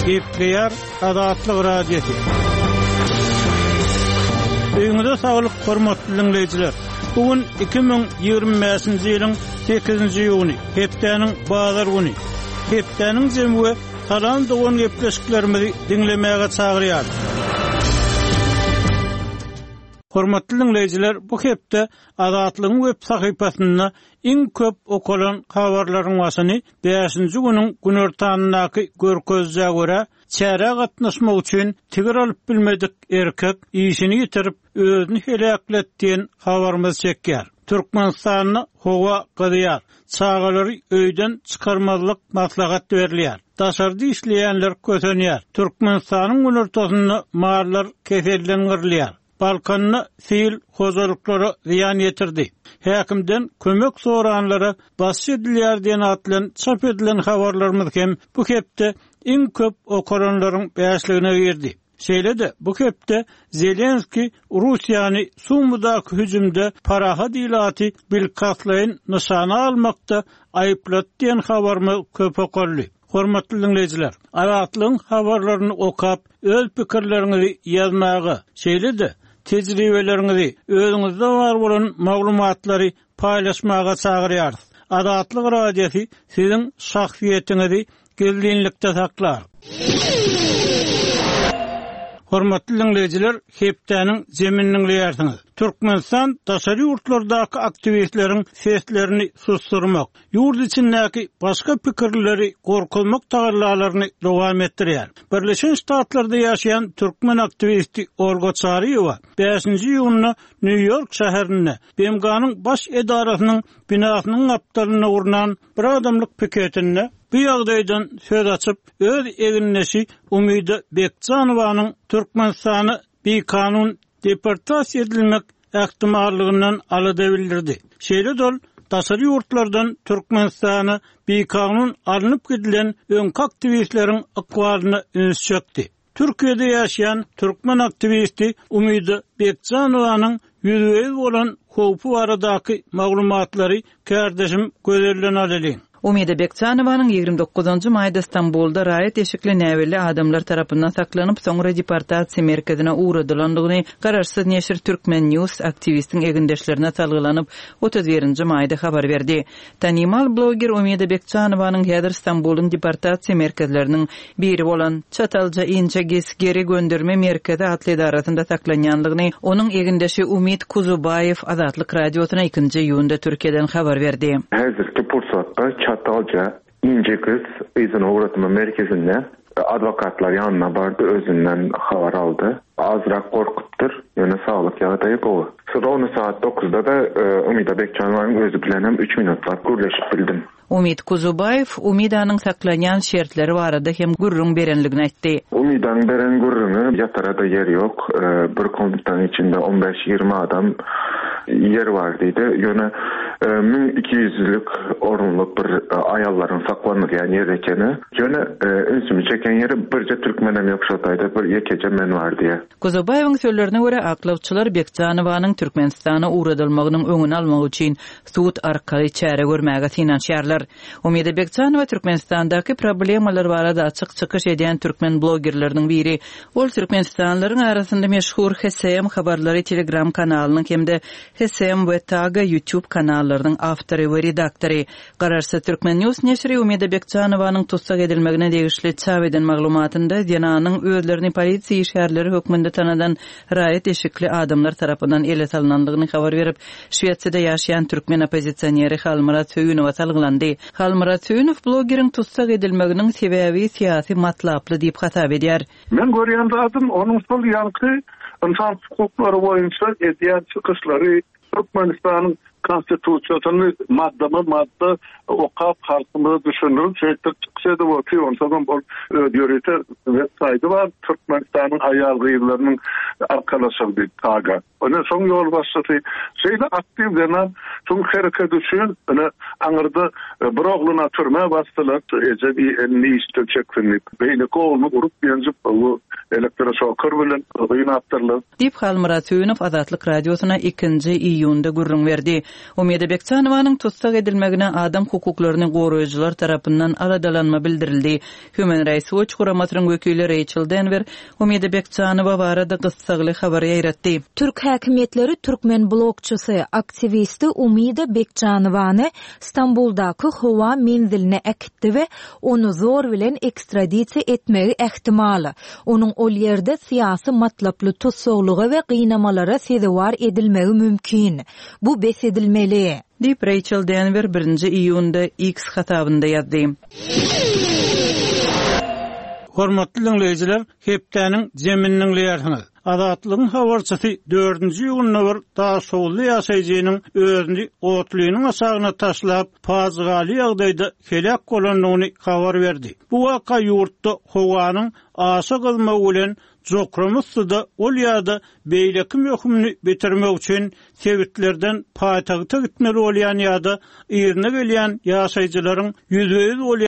Gepleyer Azatlyk radiosu. Öňüňizde saglyk, hormatly dinleýijiler. Bugün 2025-nji ýylyň 8-nji ýuny, hepdeniň bazar güni. Hepdeniň jemgy talan dogan gepleşiklerimizi dinlemäge çagyrýar. Hormatly dinleýijiler, bu hepde Azatlygyň web sahypasynda iň köp okulan habarlaryň başyny 5-nji güniň günortanynaky görkezjäge görä çäre gatnaşmak üçin tigir alyp bilmedik erkek işini ýitirip özüni helakletdiýen habarymyz çekýär. Türkmenistanyň howa gydyýar. Çağalary öýden çykarmazlyk maslahat berilýär. Daşardy işleýänler kötenýär. Türkmenistanyň günortasynda marlar kesellenýär. Balkanyny sil hozalyklary ziyan ýetirdi. Häkimden kömek soranlara basy edilýär diýen atlan çap edilen habarlarymyz hem bu hepde iň köp okulanlaryň bäşligine girdi. Şeýle-de bu hepde Zelenski Russiýany Sumydaky hüjümde paraha diýlaty bilkaslaýyn nyşana almakda aýplatdy diýen habarmy köp okuldy. Hormatly dinleýijiler, Azatlygyň habarlaryny okap, öz pikirleriňizi ýazmagy, şeýle-de tejribeleriňizi, özüňizde bar bolan maglumatlary paýlaşmaga çagyrýar. Azatlyk radiosu siziň şahsiýetinizi gizlinlikde saklar. Hormatly dinleýijiler, hepdeniň jeminiň ýersiňiz. Türkmenistan daşary ýurtlardaky aktivistleriň seslerini susturmak, ýurt içindäki başga pikirleri gorkulmak taýarlalaryny dowam etdirýär. Birleşen Ştatlarda ýaşaýan türkmen aktivisti Olga Çaryeva 5-nji ýylyny New York şäherinde BMG'nyň baş edarasynyň binasynyň aptalyna urunan bir adamlyk piketinde bu ýagdaýdan söz açyp öz eginneşi Umida Bekjanowanyň Türkmenistany bir kanun deportasiýa edilmek ähtimallygynyň alada bildirdi. Şeýle-de daşary ýurtlardan Türkmenistany bir kanun alınıp gidilen öňki aktivistleriň akwalyny üns çökdi. Türkiýede ýaşaýan türkmen aktivisti Umida Bekjanowanyň ýüzüňiz bolan howpy baradaky maglumatlary kärdeşim gözellen alýan. Umida Bekjanowanyň 29-njy maýda Istanbulda raýat eşikli näweli adamlar tarapyndan saklanyp soňra deportasiýa merkezine uğradylandygyny Garaşsyz Neşir Türkmen News aktivistiň egindeşlerine talgylanyp 31-nji maýda habar berdi. Tanymal bloger Umida Bekjanowanyň häzir Istanbulyň deportasiýa merkezleriniň biri bolan Çatalja inçe geri gönderme merkezi atly edarasynda saklanýanlygyny onuň egindeşi Umid Kuzubayev Azatlyk radiosyna 2-nji ýunda Türkiýeden habar berdi. Häzirki pursatda Çatalca İncegöz izin uğratma merkezinde advokatlar yanına bardı, özünden haber aldı. Azrak korkuttur, yöne sağlık yağdayı bu. Sonra onu saat 9'da da Umida Bekjanowanyň özü bilenem 3 minutlar gürleşip bildim. Umid Kuzubayev Umidanyň saklanýan şertleri barada hem gurrun berenligini aýtdy. Umidanyň beren gurruny ýatarada yer ýok. Bir komitanyň içinde 15-20 adam yer var diýdi. Ýöne 1200'lük orunluk bir ayalların saklanýan yer ekeni. Ýöne ünsümi çeken ýeri birje türkmenem ýokşataýdy, bir ýekece men var diýe. Kuzubayewiň sözlerine göre aklawçylar Bekjanowanyň Türkmenistana uğradylymagynyň öňüni almak üçin sud arkaly çäre görmäge synanýarlar. Umida Bekjanowa Türkmenistandaky problemalar barada açyk çykyş edýän türkmen blogerleriň biri. Ol türkmenistanlylaryň arasynda meşhur HSM habarlary Telegram kanalynyň hemde HSM we Taga YouTube kanallarynyň awtory we redaktory. Garaşsyz Türkmen News neşri Umida Bekjanowanyň tutsak edilmegine degişli çap eden maglumatynda ýananyň özlerini polisiýa şäherleri hökmünde tanadan raýat eşikli adamlar tarapyndan ele salynandygyny habar berip, Şweýçede ýaşaýan türkmen opozisiýoneri Halmurat Söýünow talgylandi. Halmurat Söýünow blogeriň tutsak edilmeginiň sebäbi syýasy matlaply diýip hatap edýär. Men görýän zatym onuň sol ýanky insan hukuklary boýunça edýän çykyşlary Türkmenistanyň konstitusiýasyny madda okap halkyny düşünürüp şeýle çıkşady bu piýonsadan bol ödýörete websaýty bar Türkmenistanyň aýal gyýlarynyň arkalaşy bir taga. Ona soň ýol başlasy şeýle aktiv denen soň hereket üçin ana aňyrda bir oglyna türme basdylar ejebi elini işletjeklenip beýle golmy gurup ýenjip bu elektroşoker bilen gyýnapdyrlar. Dip Halmurat Söýünow Azatlyk radiosyna 2-nji iýunda gurrun berdi. Umyda Bekçanowanyň tutsak edilmegine adam hukuklaryny goraýjylar tarapyndan aradalanma bildirildi. Human Rights Watch guramatynyň wekili Rachel Denver Umyda Bekçanowa barada gysgaly habar ýaratdy. Türk häkimetleri Türkmen blogçysy, aktivisti Umyda Bekçanowany Stambuldaky howa menziline ekitdi we onu zor bilen ekstradisiýa etmegi ähtimaly. Onuň ol ýerde syýasy matlaply tutsaklygy we gynamalara sebäwar edilmegi mümkin. Bu besedilmeli. Dip Rachel Denver 1 iýunda X hatabynda ýazdy. Hormatly dinleyijiler, hepdäniň jemininiň leýärsiňiz. Adatlygyň habarçysy 4-nji ýylyny daha sowly ýaşaýjynyň özüni otlynyň asagyna taşlap, pazgaly ýagdaýda helak bolanlygyny habar berdi. Bu waka ýurtda howanyň asa gylmagy bilen Jokramusda ol ýa-da beýlekim ýokmyny bitirmek üçin sebitlerden paýtagta gitmeli bolýan ýa-da ýerine gelýän ýaşaýjylaryň ýüzüňiz